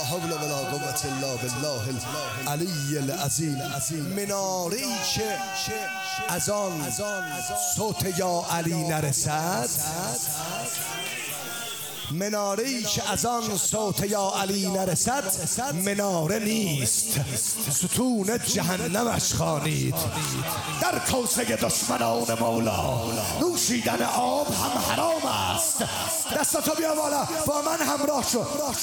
حول ولا قوة الا بالله العلی العظیم. مناره‌ای که از آن صوت یا علی نرسد، مناره‌ای که از آن صوت یا علی نرسد مناره نیست، ستون جهنمش خوانید. در کوسه دشمنان مولا نوشیدن آب هم حرام است. دستاتو بیا بالا، با من همراه شو.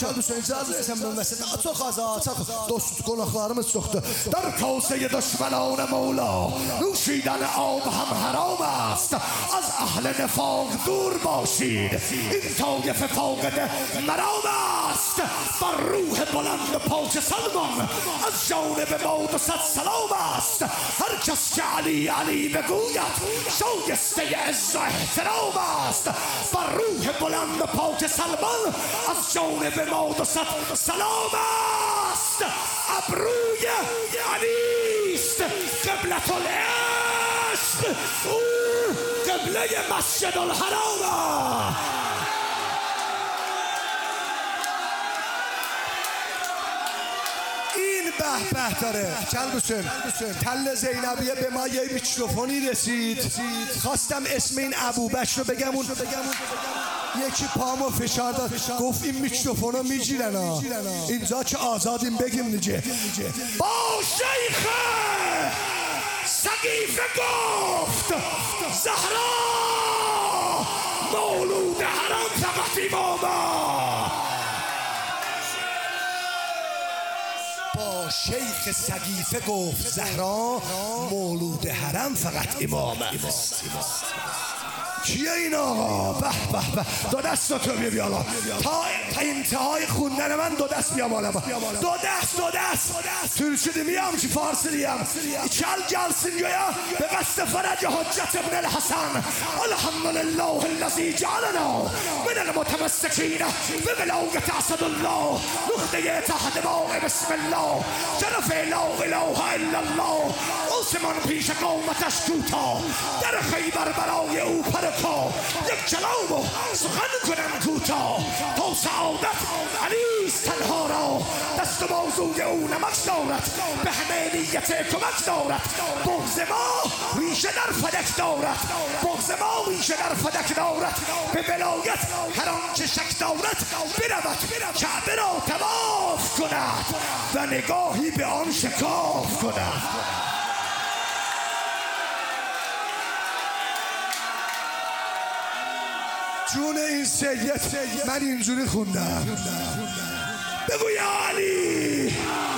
تو خازا دوست گناهکارımız çoxdur. در کوسه دشمنان مولا نوشیدن آب هم حرام است. از اهل نفاق دور باشید، این طایفه فاقد مرام است. بر روح بلند پاک سلمان از جانب ما دو صد سلام است. هر کس که علی علی بگوید شایسته عز و احترام است. بر روح بلند پاک سلمان از جانب ما دو صد سلام است. ابروی علی است قبلة العشق، او قبله مسجد الحرام. این به به داره. چند بسن تل زینبیه به ما یه میکروفونی رسید، خواستم اسم این ابوبکر رو بگم، یکی پامو فشار داد، گفت این میکروفونو میگیرن ها، اینجا که آزادیم بگیم دیگه. با شیخ سقیفه گفت زهرا مولود حرام فقط اماما. با شیخ سقیفه گفت زهرا مولود حرم فقط امام است. کیه این آقا؟ به به به، دو دستاتو بیالا تا انتهای خوندن من. دو دست بیا بالا، دو دست ترکی میام که فارسی دیم. چل gelsin göğe ve beste فرج حجت ابن الحسن. الحمدلله الذي جعلنا من المتمسكين بولاية اسد الله. نقطه تهدماء بسم الله شرف لا اله الا الله. عثمان پیش قومتش کوتا در خیبر برای او پرکا. یک کلامو سخن کنم کوتا تا سعادت علیست تنها را. دست موضوع او نمک دارد، به همه نیت کمک دارد. بغض ما ریشه در فلک دارد، بغض ما ریشه در فلک دارد. به ولایت هر آنچه شک دارد برود کعبه را طواف کند و نگاهی به آن شکاف کند. جون این سید من اینجوری خوندم. بگو یا علی.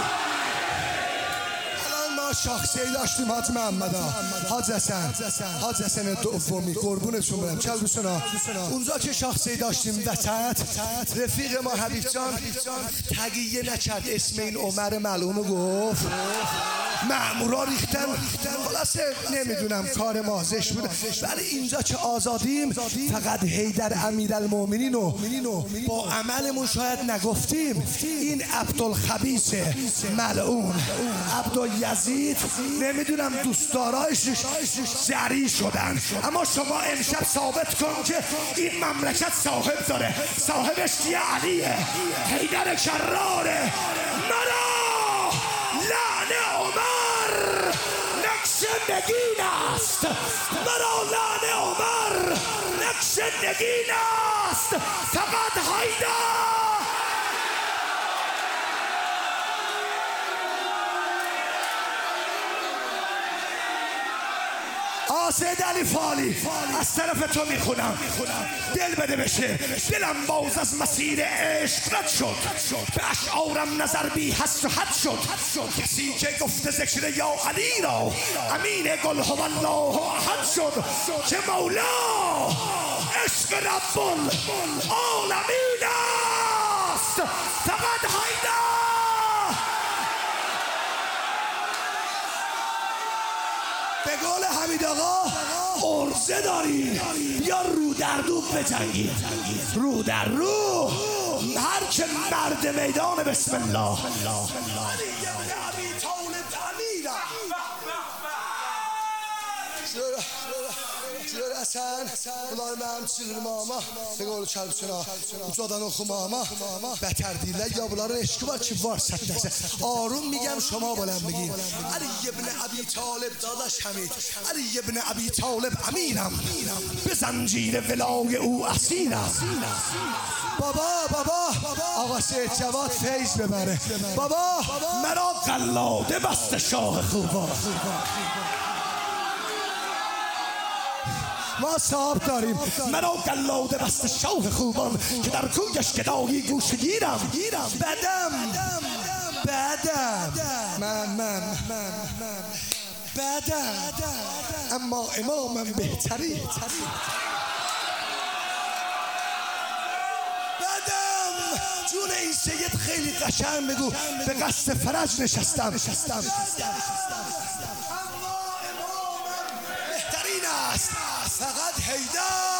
شاخصی داشتیم حاج محمد حاج حسن دومی قربونتون برم. چل بسنا اونجا که شاخصی داشتیم وسط، رفیق ما حبیب جان تگیه نکرد، اسم این عمر ملعونو گفت، مأمورا ریختن. خلاصه نمیدونم کار ما زشت بود. ولی اینجا که آزادیم فقط حیدر امیرالمومنین رو با عملمون شاید نگفتیم. این عبدالخبیث ملعون عبدالیزید نمیدونم دوستدارایش جری شدن، اما شما امشب ثابت کن که این مملکت صاحب داره. صاحبش کیه؟ علیه، حیدر کراره. مرا لعن عمر نقش نگین است، مرا لعن عمر نقش نگین است. فقط حیدر. سید علی فالی از طرف تو میخونم، دل بده بشه. دلم باز از مسیر عشق رد شد، به اشعارم نظر بی حس و حد شد. کسی که گفت ذکر یا علی را امین گل هو الله احد شد. که مولا عشق رب العالمین است. فقط حیدر. به قول حمید آقا ارزه داری، بیا رو در رو بجنگی، رو در رو. هر که مرد میدان بسم الله. görəsən, bunlar mənim çığırmama, nə qolu kəlbisina, ucadan oxumama, bətər deyirlər, ya bunların eşki var ki var sətləsə, Arun میگم شما بلند بگین علی ابن ابی طالب داداش حمید علی ابن ابی طالب امیرم به زنجیر ولای او اسیرم بابا آقا سید جواد فیض ببره بابا مرا قلاده بست شاه خوبان ما صاحب داریم مرا قلاده بست شاه خوبان که در کویش گدایی گوش گیرم من بدم اما امامم بهتری جون این سید خیلی قشنگ بگو به قصد فرج نشستم اما امامم بهترین است فقط حیدر